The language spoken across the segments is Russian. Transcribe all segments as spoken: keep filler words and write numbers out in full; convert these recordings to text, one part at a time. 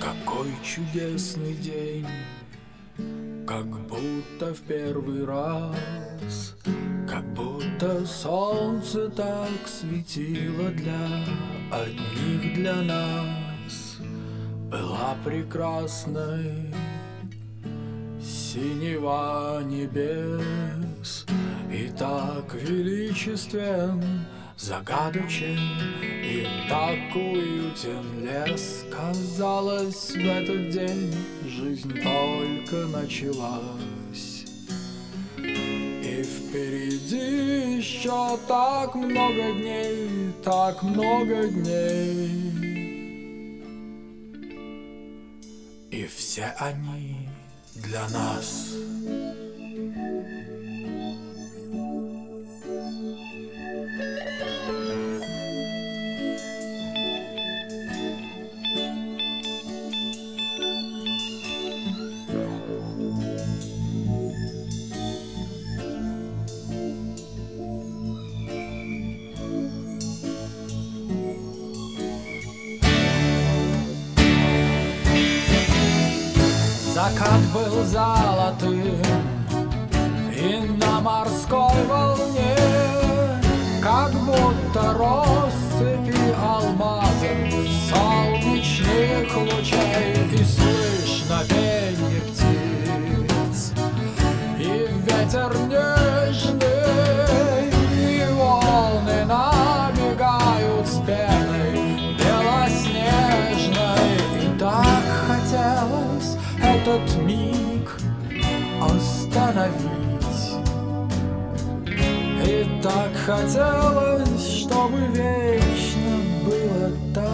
Какой чудесный день, как будто в первый раз, как будто солнце так светило для одних, для нас. Была прекрасной синева небес, и так величествен, загадочен, и так уютен лес. Казалось, в этот день жизнь только началась, и впереди еще так много дней, так много дней. И все они для нас. Закат был золотым, и на морской волне как будто россыпи алмазов солнечных лучей. И слышно пенье птиц, и ветер нежный, и волны набегают с пеной белоснежной. И так хотелось этот миг остановить, и так хотелось, чтобы вечно было так.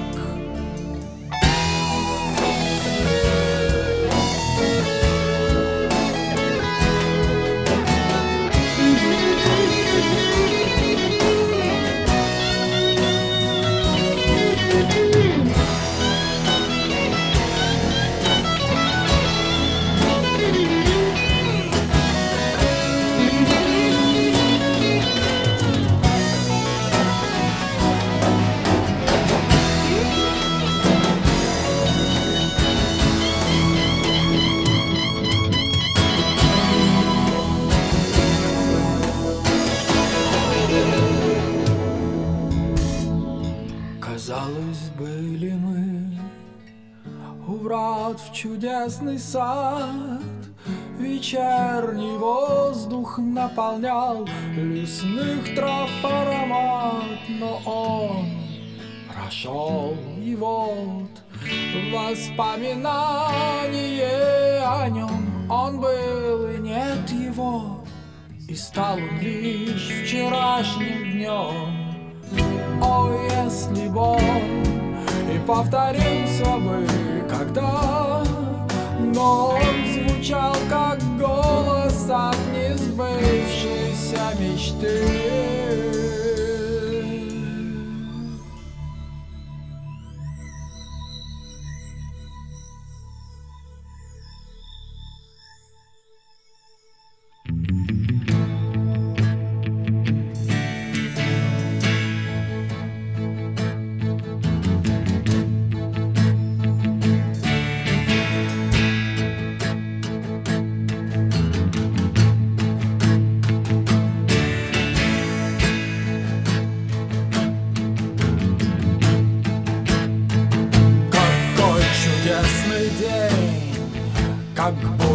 Казалось, были мы у врат в чудесный сад. Вечерний воздух наполнял лесных трав аромат, но он прошел, и вот воспоминание о нем. Он был, и нет его, и стал он лишь вчерашним днем. О, если бы он и повторился бы когда, но он звучал как голос от несбывшейся мечты. Как